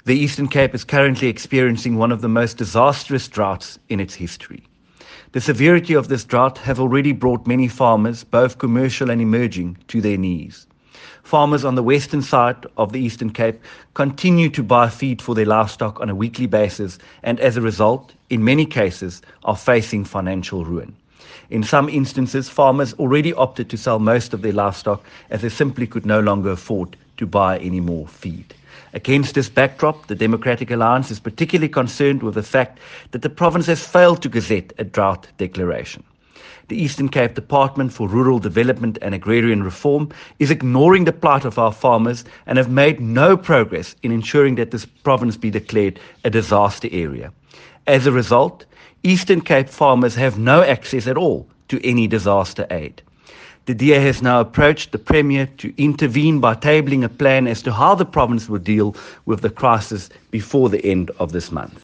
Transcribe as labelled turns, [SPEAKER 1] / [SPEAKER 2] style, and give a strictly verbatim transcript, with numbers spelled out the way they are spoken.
[SPEAKER 1] The Eastern Cape is currently experiencing one of the most disastrous droughts in its history. The severity of this drought have already brought many farmers, both commercial and emerging, to their knees. Farmers on the western side of the Eastern Cape continue to buy feed for their livestock on a weekly basis and as a result, in many cases, are facing financial ruin. In some instances, farmers already opted to sell most of their livestock as they simply could no longer afford to buy any more feed. Against this backdrop, the Democratic Alliance is particularly concerned with the fact that the province has failed to gazette a drought declaration. The Eastern Cape Department for Rural Development and Agrarian Reform is ignoring the plight of our farmers and have made no progress in ensuring that this province be declared a disaster area. As a result, Eastern Cape farmers have no access at all to any disaster aid. The D A has now approached the Premier to intervene by tabling a plan as to how the province will deal with the crisis before the end of this month.